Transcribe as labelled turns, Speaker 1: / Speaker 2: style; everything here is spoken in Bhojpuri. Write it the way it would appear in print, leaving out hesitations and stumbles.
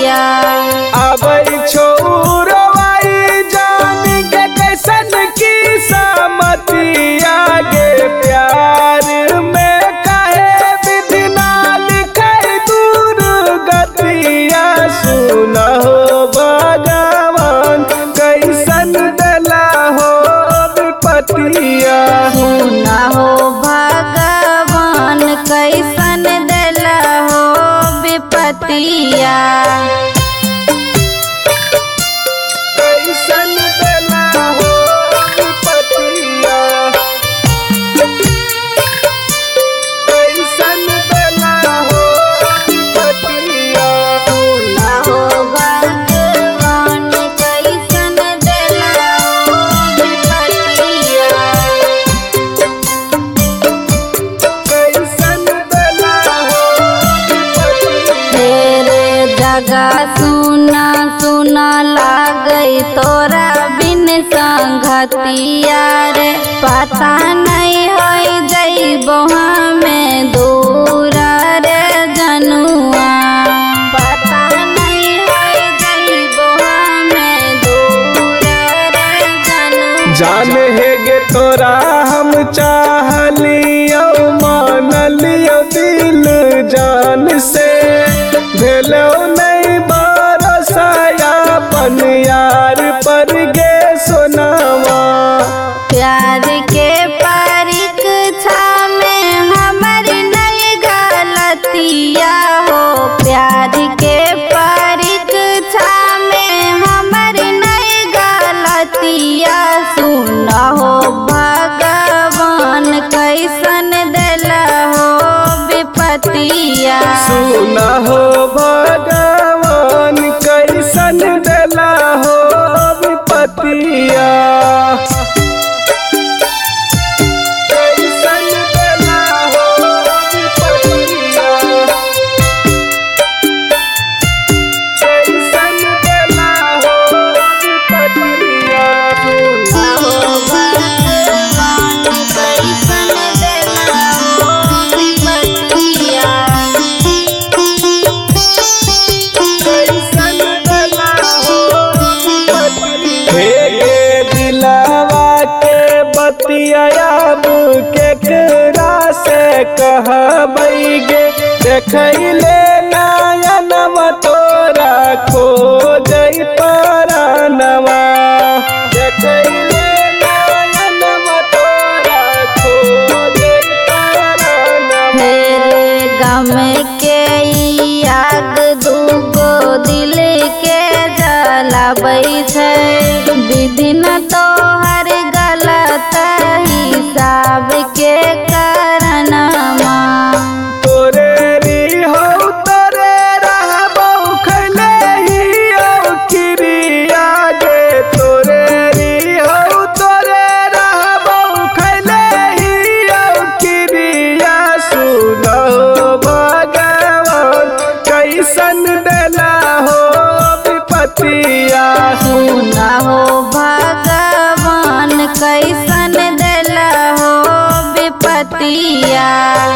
Speaker 1: विपतिया।
Speaker 2: अब छोरवाई जान के कैसन की समतिया गे प्यार में काहे विधि ना लिखे दूर गतिया। सुना हो भगवान कैसन देला हो विपतिया।
Speaker 1: सुना हो भगवान कैसन देला हो विपतिया।
Speaker 2: कैसन देला हो विपतिया। कैसन देला हो विपतिया।
Speaker 1: सुना हो भगवान कैसन देला हो विपतिया।
Speaker 2: कैसन देला हो विपतिया।
Speaker 1: तेरे जगह सुना सुना लागई तोरा बिन संगतिया रे। पता नहीं होई जइबो हमें दूर रे जनुआ। पता नहीं होई जइबो हमें दूर रे जनुआ।
Speaker 2: जान है गे तोरा हम चाहलियो मानलियो दिल जान से। भेलो नहीं भरोसा अपन यार पर गे सोनावा।
Speaker 1: प्यार के परीक्षा में हमारी नहीं गलतिया हो। प्यार के परीक्षा में हमारी नहीं गलतिया। सुना हो भगवान कैसन देला हो विपतिया।
Speaker 2: सुना हो भगवान कैसन देला हो विपतिया। कैसन देला हो विपतिया। कैसन देला हो विपतिया।
Speaker 1: सुना हो भगवान कैसन देला हो विपतिया।
Speaker 2: कैसन देला हो विपतिया। हे गे दिलवा के बतिया अब केकरा से कहबै गे। देखैले नयनवा तोरा खोजै परानवा। देखैले नयनवा तोरा खोजै परानवा।
Speaker 1: मेरे गम के ई आग दूगो दिल के जलाबै छै। विधि न तोहर गलत हिसाब के कारणमा।
Speaker 2: तोरे री हो तोरे रहबौ खैले हियो किरिया गे। तोरे री हो तोरे रहबौ खैले हियो किरिया। सुनो भगवान कैसन देला हो विपतिया।
Speaker 1: सुना हो भगवान कैसन देला हो विपतिया।